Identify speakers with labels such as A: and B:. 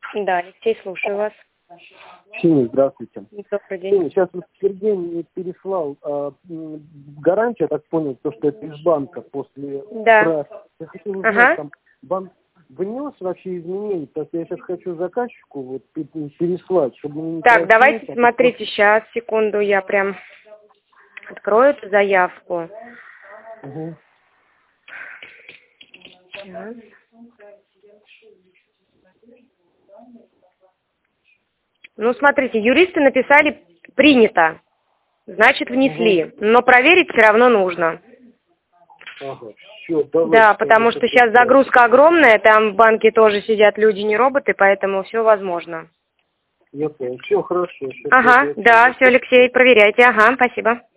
A: Да, Алексей, слушаю вас.
B: Ксения, здравствуйте.
A: Добрый день.
B: Ксения, сейчас вот Сергей мне переслал гарантию, я так понял, то, что это из банка после
A: Да.
B: Я хотел узнать, там банк внес вообще изменения, потому что я сейчас хочу заказчику вот переслать, чтобы не
A: Так, давайте
B: просить,
A: смотрите, сейчас, секунду, я прям открою эту заявку.
B: Угу.
A: Сейчас. Ну, смотрите, юристы написали «принято», значит, внесли, но проверить все равно нужно.
B: Ага, все, давай.
A: Да, потому что сейчас загрузка огромная, там в банке тоже сидят люди, не роботы, поэтому все возможно.
B: Я понял, все хорошо.
A: Ага, да, все, Алексей, проверяйте, ага, спасибо.